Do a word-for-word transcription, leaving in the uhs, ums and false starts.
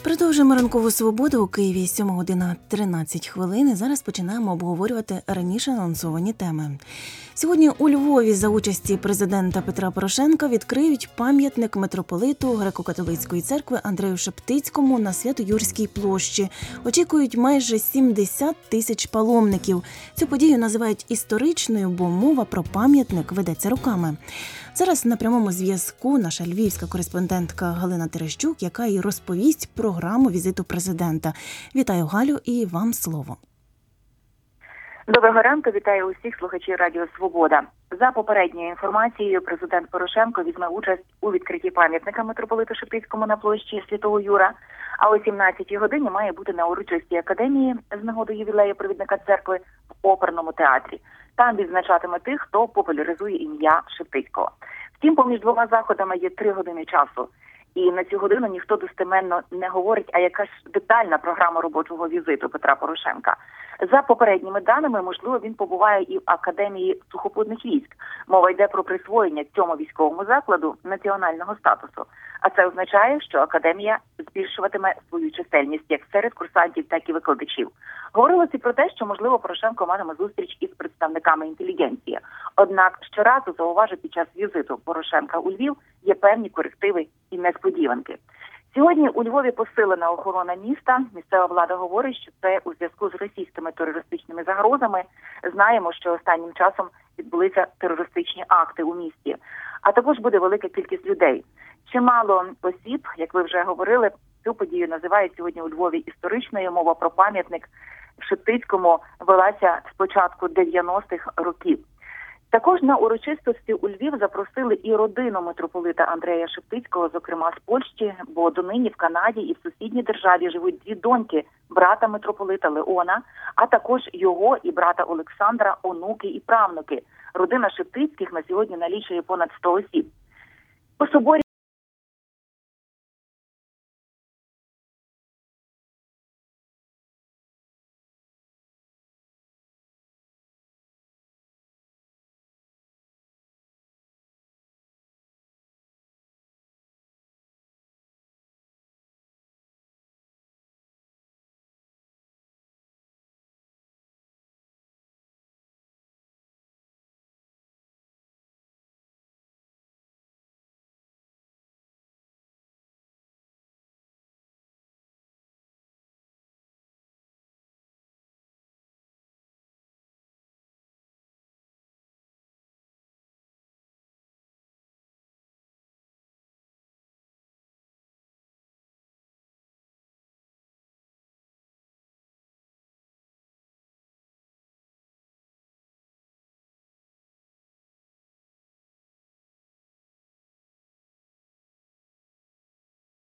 Продовжуємо ранкову свободу у Києві. сьома година тринадцять хвилин. І зараз починаємо обговорювати раніше анонсовані теми. Сьогодні у Львові за участі президента Петра Порошенка відкриють пам'ятник митрополиту Греко-католицької церкви Андрею Шептицькому на Свято-Юрській площі. Очікують майже сімдесят тисяч паломників. Цю подію називають історичною, бо мова про пам'ятник ведеться роками. Зараз на прямому зв'язку наша львівська кореспондентка Галина Терещук, яка і розповість програму візиту президента. Вітаю, Галю, і вам слово. Доброго ранку, вітаю усіх слухачів Радіо Свобода. За попередньою інформацією, президент Порошенко візьме участь у відкритті пам'ятника митрополиту Шептицькому на площі Святого Юра, а о сімнадцятій годині має бути на урочистій академії з нагоди ювілею провідника церкви в оперному театрі. Там відзначатиме тих, хто популяризує ім'я Шептицького. Втім, поміж двома заходами є три години часу. І на цю годину ніхто достеменно не говорить, а яка ж детальна програма робочого візиту Петра Порошенка. За попередніми даними, можливо, він побуває і в Академії сухопутних військ. Мова йде про присвоєння цьому військовому закладу національного статусу. А це означає, що Академія збільшуватиме свою чисельність як серед курсантів, так і викладачів. Говорилося про те, що, можливо, Порошенко матиме зустріч із представниками інтелігенції. Однак щоразу, зауважу, під час візиту Порошенка у Львів є певні корективи і несподіванки. Сьогодні у Львові посилена охорона міста. Місцева влада говорить, що це у зв'язку з російськими терористичними загрозами. Знаємо, що останнім часом відбулися терористичні акти у місті. А також буде велика кількість людей. Чимало осіб, як ви вже говорили, цю подію називають сьогодні у Львові історичною. Мова про пам'ятник Шептицькому велася з початку дев'яностих років. Також на урочистості у Львів запросили і родину митрополита Андрея Шептицького, зокрема з Польщі, бо донині в Канаді і в сусідній державі живуть дві доньки брата митрополита Леона, а також його і брата Олександра, онуки і правнуки. Родина Шептицьких на сьогодні налічує понад сто осіб. По соборі